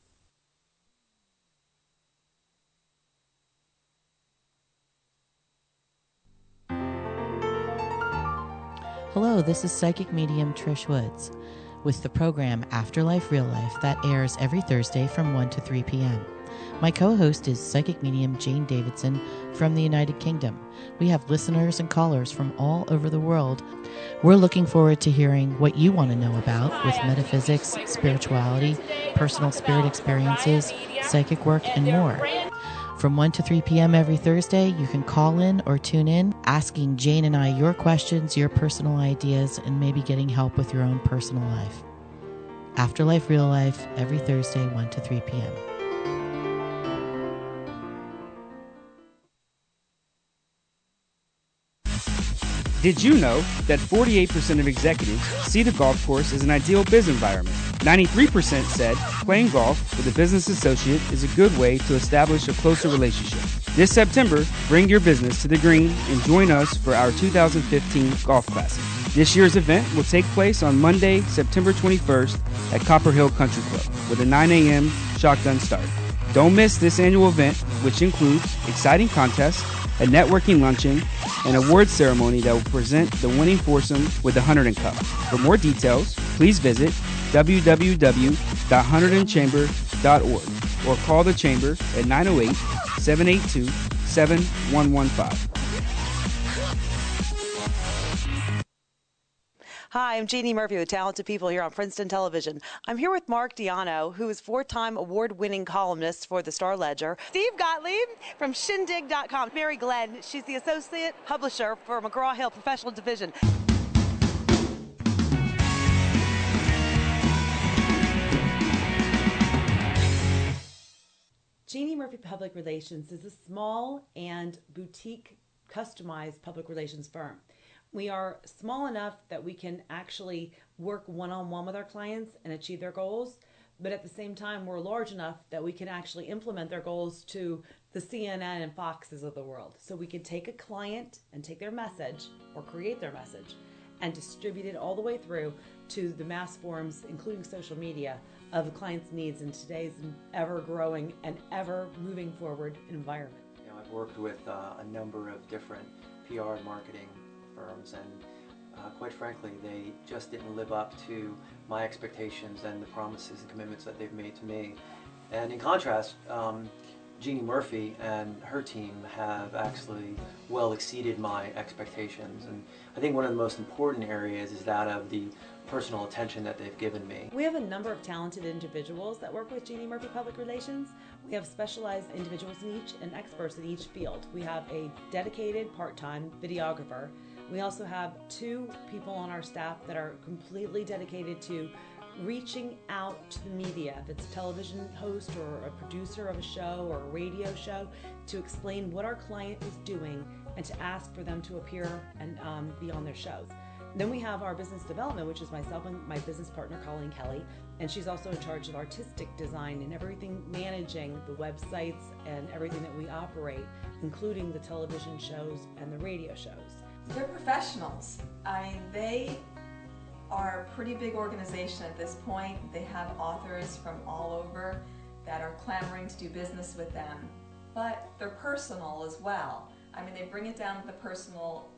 Hello, this is psychic medium Trish Woods with the program Afterlife Real Life that airs every Thursday from one to three p.m. My co-host is psychic medium Jane Davidson from the United Kingdom. We have listeners and callers from all over the world. We're looking forward to hearing what you want to know about with metaphysics, spirituality, personal spirit experiences, psychic work, and more. From one to three p.m. every Thursday, you can call in or tune in, asking Jane and I your questions, your personal ideas, and maybe getting help with your own personal life. Afterlife Real Life, every Thursday, one to three p.m. Did you know that forty-eight percent of executives see the golf course as an ideal business environment? ninety-three percent said playing golf with a business associate is a good way to establish a closer relationship. This September, bring your business to the green and join us for our two thousand fifteen Golf Classic. This year's event will take place on Monday, September twenty-first at Copper Hill Country Club with a nine a.m. shotgun start. Don't miss this annual event, which includes exciting contests, a networking luncheon, and award ceremony that will present the winning foursome with the Hunterdon Cup. For more details, please visit w w w dot hunterdon chamber dot org or call the Chamber at nine oh eight, seven eight two, seven one one five. Hi, I'm Jeannie Murphy with Talented People here on Princeton Television. I'm here with Mark Diano, who is four-time award-winning columnist for the Star Ledger. Steve Gottlieb from shindig dot com. Mary Glenn, she's the associate publisher for McGraw-Hill Professional Division. Jeannie Murphy Public Relations is a small and boutique customized public relations firm. We are small enough that we can actually work one-on-one with our clients and achieve their goals, but at the same time, we're large enough that we can actually implement their goals to the C N N and Foxes of the world. So we can take a client and take their message or create their message and distribute it all the way through to the mass forms, including social media, of the client's needs in today's ever-growing and ever-moving forward environment. You know, I've worked with uh, a number of different P R and marketing firms, and uh, quite frankly, they just didn't live up to my expectations and the promises and commitments that they've made to me. And in contrast, um, Jeannie Murphy and her team have actually well exceeded my expectations. And I think one of the most important areas is that of the personal attention that they've given me. We have a number of talented individuals that work with Jeannie Murphy Public Relations. We have specialized individuals in each and experts in each field. We have a dedicated part-time videographer. We also have two people on our staff that are completely dedicated to reaching out to the media, if it's a television host or a producer of a show or a radio show, to explain what our client is doing and to ask for them to appear and um, be on their shows. Then we have our business development, which is myself and my business partner, Colleen Kelly, and she's also in charge of artistic design and everything, managing the websites and everything that we operate, including the television shows and the radio shows. They're professionals. I mean, they are a pretty big organization at this point. They have authors from all over that are clamoring to do business with them, but they're personal as well. I mean, they bring it down to the personal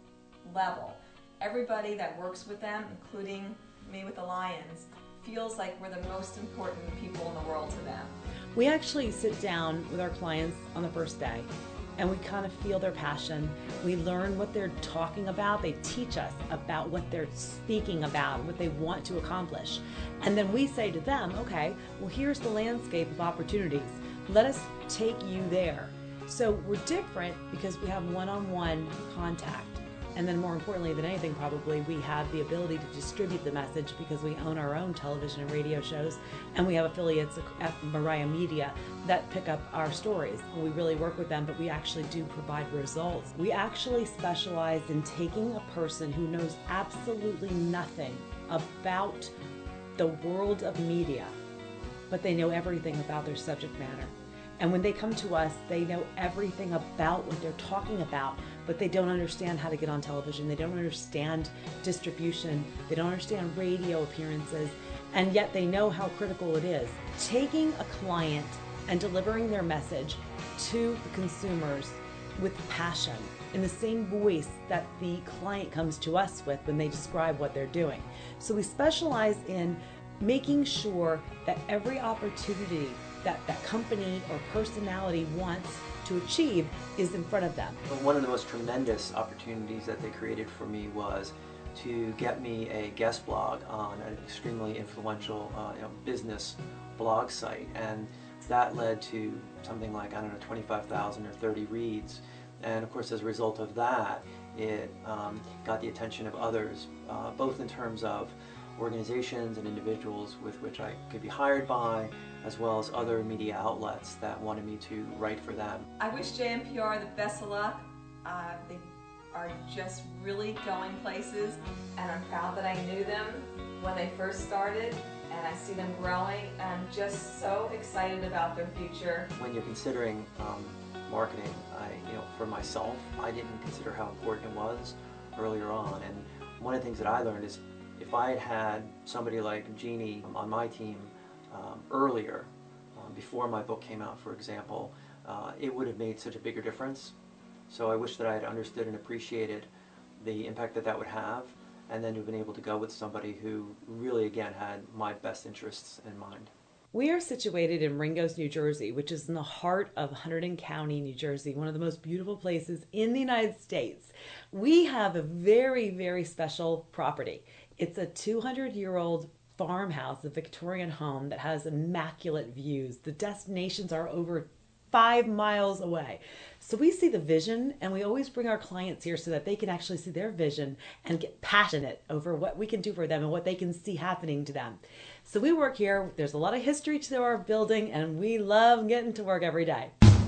level. Everybody that works with them, including me with the Lions, feels like we're the most important people in the world to them. We actually sit down with our clients on the first day and we kind of feel their passion. We learn what they're talking about. They teach us about what they're speaking about, what they want to accomplish. And then we say to them, okay, well, here's the landscape of opportunities. Let us take you there. So we're different because we have one-on-one contact. And then more importantly than anything, probably, we have the ability to distribute the message because we own our own television and radio shows, and we have affiliates at Mariah Media that pick up our stories. We really work with them, but we actually do provide results. We actually specialize in taking a person who knows absolutely nothing about the world of media, but they know everything about their subject matter. And when they come to us, they know everything about what they're talking about, but they don't understand how to get on television. They don't understand distribution. They don't understand radio appearances, and yet they know how critical it is. Taking a client and delivering their message to the consumers with passion, in the same voice that the client comes to us with when they describe what they're doing. So we specialize in making sure that every opportunity that that company or personality wants to achieve is in front of them. One of the most tremendous opportunities that they created for me was to get me a guest blog on an extremely influential uh, you know, business blog site, and that led to something like, I don't know, twenty-five thousand or thirty reads. And of course, as a result of that, it um, got the attention of others, uh, both in terms of organizations and individuals with which I could be hired by, as well as other media outlets that wanted me to write for them. I wish J M P R the best of luck. Uh, they are just really going places, and I'm proud that I knew them when they first started, and I see them growing, and I'm just so excited about their future. When you're considering um, marketing, I, you know, for myself, I didn't consider how important it was earlier on, and one of the things that I learned is if I had had somebody like Jeannie on my team um, earlier, um, before my book came out, for example, uh, it would have made such a bigger difference. So I wish that I had understood and appreciated the impact that that would have, and then to have been able to go with somebody who really, again, had my best interests in mind. We are situated in Ringgoes, New Jersey, which is in the heart of Hunterdon County, New Jersey, one of the most beautiful places in the United States. We have a very, very special property. It's a two hundred year old farmhouse, a Victorian home that has immaculate views. The destinations are over five miles away. So we see the vision, and we always bring our clients here so that they can actually see their vision and get passionate over what we can do for them and what they can see happening to them. So we work here. There's a lot of history to our building, and we love getting to work every day.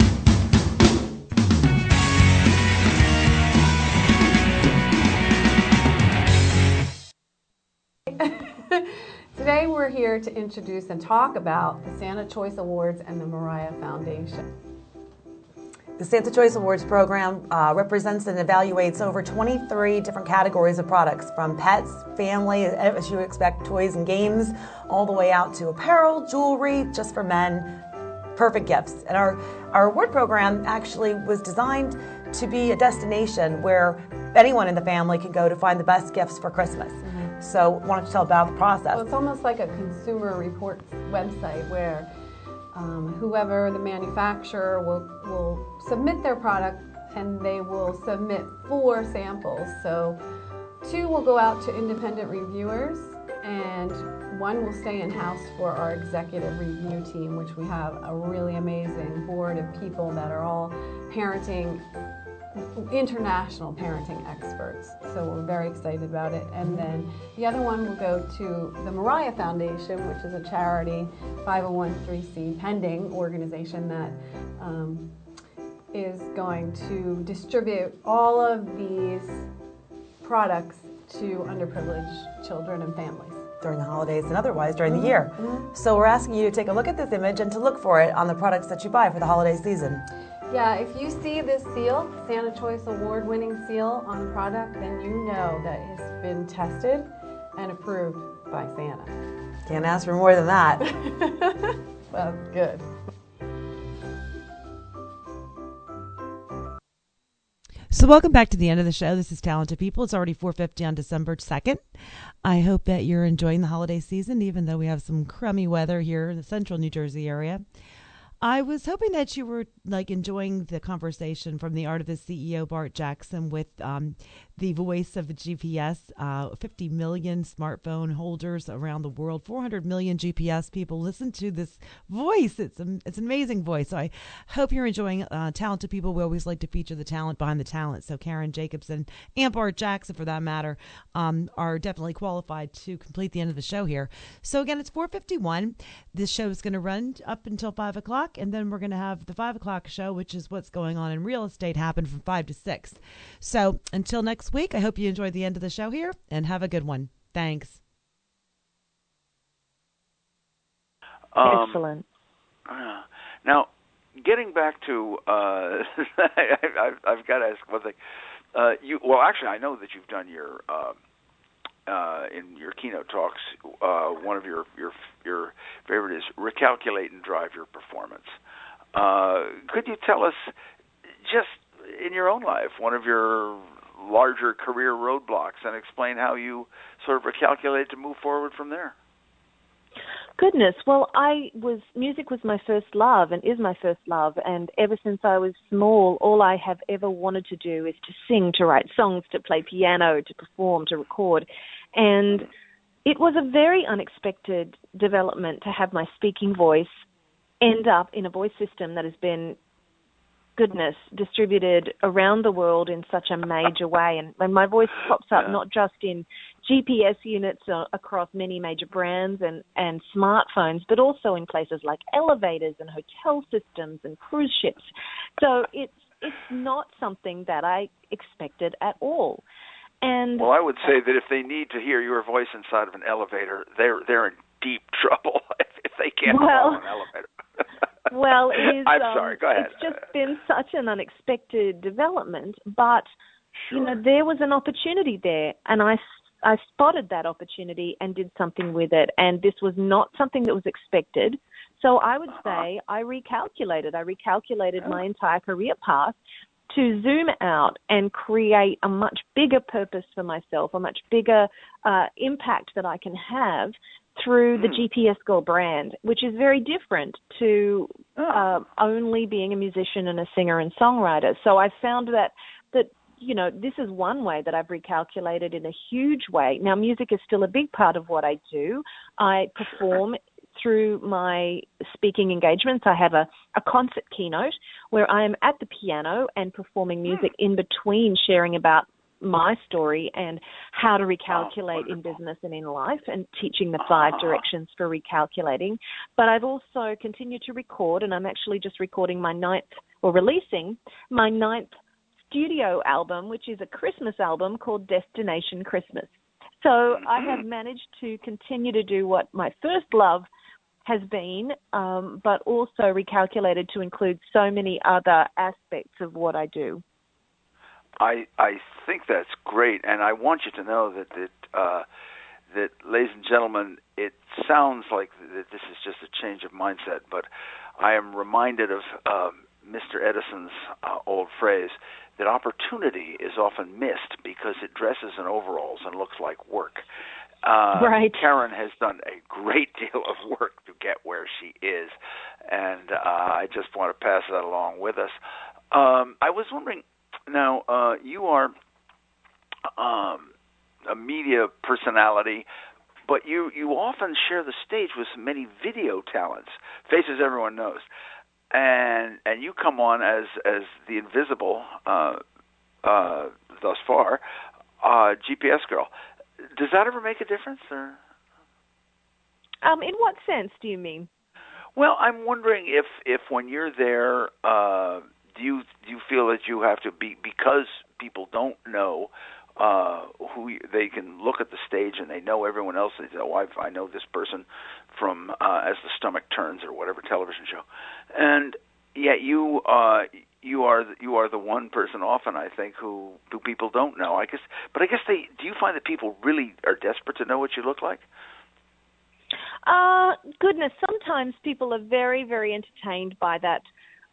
Today we're here to introduce and talk about the Santa Choice Awards and the Mariah Foundation. The Santa Choice Awards program uh, represents and evaluates over twenty-three different categories of products, from pets, family, as you expect, toys and games, all the way out to apparel, jewelry, just for men, perfect gifts. And our, our award program actually was designed to be a destination where anyone in the family can go to find the best gifts for Christmas. Mm-hmm. So why don't you tell about the process? Well, it's almost like a Consumer Reports website where um, whoever the manufacturer will, will submit their product, and they will submit four samples. So two will go out to independent reviewers, and one will stay in-house for our executive review team, which we have a really amazing board of people that are all parenting, international parenting experts. So we're very excited about it. And then the other one will go to the Mariah Foundation, which is a charity five oh one c pending organization that um, is going to distribute all of these products to underprivileged children and families. During the holidays and otherwise during the year. Mm-hmm. So we're asking you to take a look at this image and to look for it on the products that you buy for the holiday season. Yeah, if you see this seal, Santa Choice Award-winning seal on the product, then you know that it's been tested and approved by Santa. Can't ask for more than that. Well, good. So welcome back to the end of the show. This is Talented People. It's already four fifty on December second. I hope that you're enjoying the holiday season, even though we have some crummy weather here in the central New Jersey area. I was hoping that you were like enjoying the conversation from the Artivist C E O Bart Jackson with um, the voice of the G P S. Uh, fifty million smartphone holders around the world, four hundred million G P S people listen to this voice. It's a, it's an amazing voice. So I hope you're enjoying uh, Talented People. We always like to feature the talent behind the talent. So Karen Jacobson and Bart Jackson, for that matter, um, are definitely qualified to complete the end of the show here. So again, it's four fifty-one. This show is going to run up until five o'clock. And then we're going to have the five o'clock show, which is what's going on in real estate, happen from five to six. So until next week, I hope you enjoyed the end of the show here and have a good one. Thanks. Um, Excellent. Uh, now, getting back to, uh, I, I've, I've got to ask one thing. Uh, you, well, actually, I know that you've done your, uh, uh, in your keynote talks, uh, one of your, your your favorite is recalculate and drive your performance. Uh, could you tell us, just in your own life, one of your larger career roadblocks, and explain how you sort of recalculate to move forward from there? Goodness, well, I was music was my first love and is my first love, and ever since I was small, all I have ever wanted to do is to sing, to write songs, to play piano, to perform, to record, and it was a very unexpected development to have my speaking voice end up in a voice system that has been, goodness, distributed around the world in such a major way. And, and my voice pops up not just in G P S units uh, across many major brands and, and smartphones, but also in places like elevators and hotel systems and cruise ships. So it's it's not something that I expected at all. And well, I would say that if they need to hear your voice inside of an elevator, they're they're in deep trouble if, if they can't well, follow an elevator. Well, it is, I'm um, sorry, go ahead. It's just been such an unexpected development, but sure. you know, there was an opportunity there, and I, I spotted that opportunity and did something with it, and this was not something that was expected. So I would uh-huh. say I recalculated. I recalculated oh. my entire career path to zoom out and create a much bigger purpose for myself, a much bigger uh, impact that I can have through the G P S Girl brand, which is very different to uh, only being a musician and a singer and songwriter. So I found that, that, you know, this is one way that I've recalculated in a huge way. Now, music is still a big part of what I do. I perform through my speaking engagements. I have a, a concert keynote where I am at the piano and performing music in between sharing about my story and how to recalculate oh, in business and in life, and teaching the five directions for recalculating. But I've also continued to record, and I'm actually just recording my ninth, or releasing my ninth studio album, which is a Christmas album called Destination Christmas. So I have managed to continue to do what my first love has been, um, but also recalculated to include so many other aspects of what I do. I I think that's great, and I want you to know that that uh, that, ladies and gentlemen, it sounds like that this is just a change of mindset, but I am reminded of uh, Mister Edison's uh, old phrase that opportunity is often missed because it dresses in overalls and looks like work. Uh, right. Karen has done a great deal of work to get where she is, and uh, I just want to pass that along with us. Um, I was wondering. Now, uh, you are um, a media personality, but you, you often share the stage with many video talents, faces everyone knows, and and you come on as as the invisible uh, uh, thus far, uh, G P S Girl. Does that ever make a difference? Or? Um, in what sense do you mean? Well, I'm wondering if if when you're there. Uh, Do you do you feel that you have to be, because people don't know uh, who you, they can look at the stage and they know everyone else? They say, "Oh, I've, I know this person from uh, As the Stomach Turns" or whatever television show, and yet you uh, you are you are the one person often, I think, who who people don't know. I guess, but I guess they. Do you find that people really are desperate to know what you look like? Uh, goodness, sometimes people are very, very entertained by that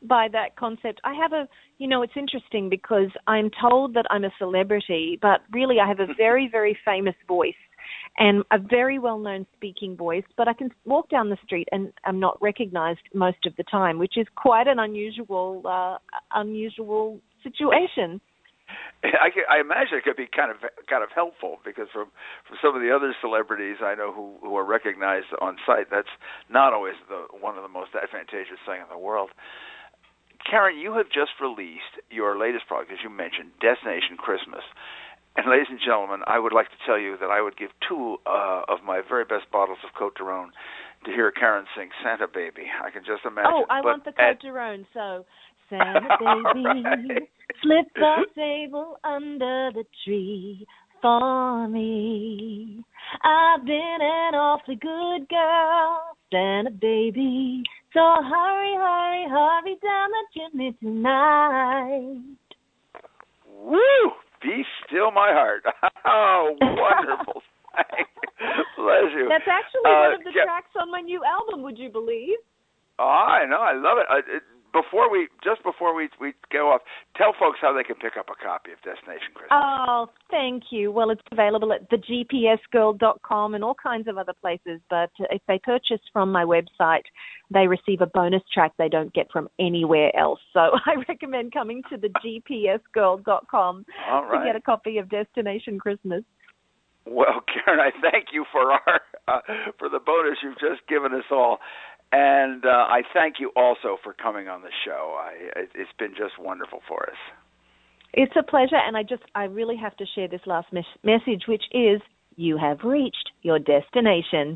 by that concept. I have a, you know, it's interesting because I'm told that I'm a celebrity, but really I have a very, very famous voice and a very well-known speaking voice, but I can walk down the street and I'm not recognized most of the time, which is quite an unusual, uh, unusual situation. I, can, I imagine it could be kind of kind of helpful because from, from some of the other celebrities I know who, who are recognized on site, that's not always the one of the most advantageous thing in the world. Karen, you have just released your latest product, as you mentioned, Destination Christmas. And ladies and gentlemen, I would like to tell you that I would give two uh, of my very best bottles of Côte d'Aron to hear Karen sing Santa Baby. I can just imagine. Oh, I but want the Côte d'Aron, so Santa Baby, right. Slip the sable under the tree for me. I've been an awfully good girl, Santa Baby, so hurry, hurry, hurry down the chimney tonight. Woo! Be still my heart. Oh, wonderful. Bless you. That's actually uh, one of the yeah. tracks on my new album, would you believe? Oh, I know. I love it. Uh, it before we, just before we, we go off, tell folks how they can pick up a copy of Destination Christmas. Oh, thank you. Well, it's available at the g p s girl dot com and all kinds of other places. But if they purchase from my website, they receive a bonus track they don't get from anywhere else. So I recommend coming to the g p s girl dot com all right. to get a copy of Destination Christmas. Well, Karen, I thank you for our uh, for the bonus you've just given us all. And uh, I thank you also for coming on the show. I, it, it's been just wonderful for us. It's a pleasure, and I just I really have to share this last mes- message, which is you have reached your destination.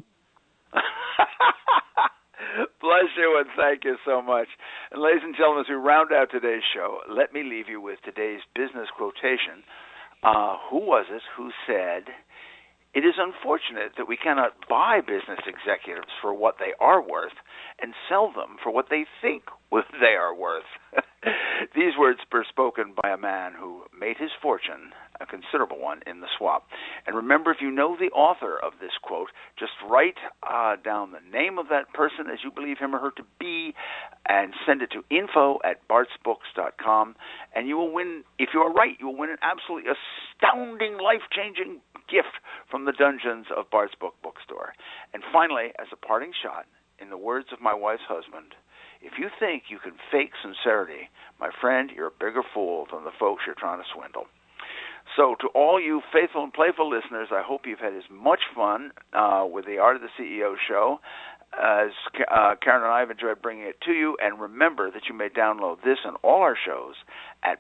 Bless you, and thank you so much. And ladies and gentlemen, as we round out today's show, let me leave you with today's business quotation. Uh, who was it who said, "It is unfortunate that we cannot buy business executives for what they are worth and sell them for what they think they are worth." These words were spoken by a man who made his fortune, a considerable one, in the swap. And remember, if you know the author of this quote, just write uh, down the name of that person as you believe him or her to be and send it to info at barts books dot com. And you will win, if you are right, you will win an absolutely astounding, life-changing gift from the dungeons of Bart's Book Bookstore. And finally, as a parting shot, in the words of my wife's husband, if you think you can fake sincerity, my friend, you're a bigger fool than the folks you're trying to swindle. So to all you faithful and playful listeners, I hope you've had as much fun uh, with the Art of the C E O show as uh, Karen and I have enjoyed bringing it to you. And remember that you may download this and all our shows at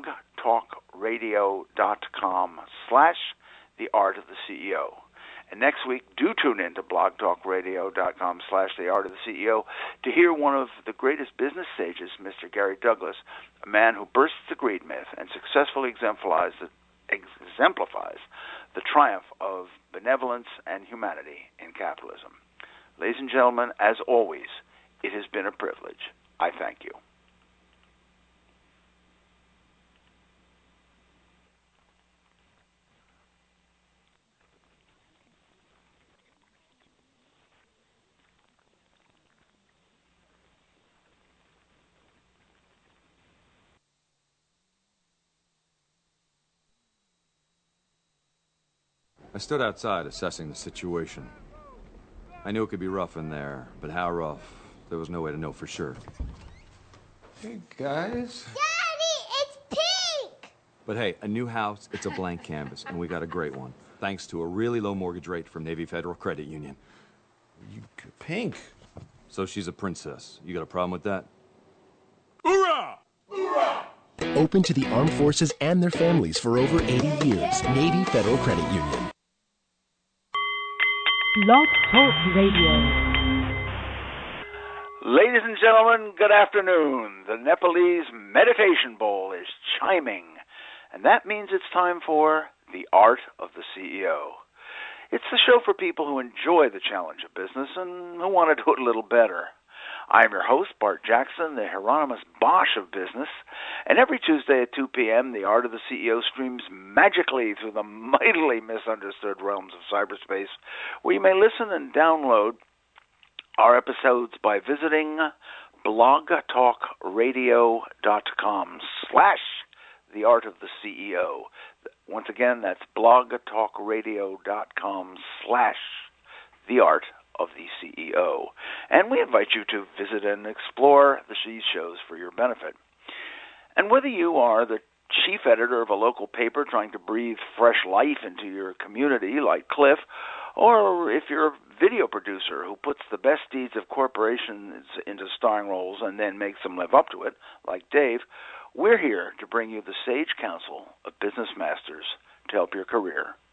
blogtalkradio.com slash the Art of the C E O. And next week, do tune in to blogtalkradio.com slash the Art of the C E O to hear one of the greatest business sages, Mister Gary Douglas, a man who bursts the greed myth and successfully exemplifies the, exemplifies the triumph of benevolence and humanity in capitalism. Ladies and gentlemen, as always, it has been a privilege. I thank you. I stood outside assessing the situation. I knew it could be rough in there, but how rough, there was no way to know for sure. Hey, guys. Daddy, it's pink! But hey, a new house, it's a blank canvas, and we got a great one, thanks to a really low mortgage rate from Navy Federal Credit Union. You, pink? So she's a princess. You got a problem with that? Hoorah! Hoorah! Open to the armed forces and their families for over eighty years. Navy Federal Credit Union. Blog Talk Radio. Ladies and gentlemen, good afternoon. The Nepalese Meditation Bowl is chiming, and that means it's time for The Art of the C E O. It's the show for people who enjoy the challenge of business and who want to do it a little better. I'm your host, Bart Jackson, the Hieronymus Bosch of business, and every Tuesday at two p.m., The Art of the C E O streams magically through the mightily misunderstood realms of cyberspace, where you may listen and download our episodes by visiting blogtalkradio.com slash the art of the C E O. Once again, that's blogtalkradio.com slash the art of the C E O. And we invite you to visit and explore these shows for your benefit. And whether you are the chief editor of a local paper trying to breathe fresh life into your community like Cliff, or if you're a video producer who puts the best deeds of corporations into starring roles and then makes them live up to it, like Dave, we're here to bring you the sage counsel of business masters to help your career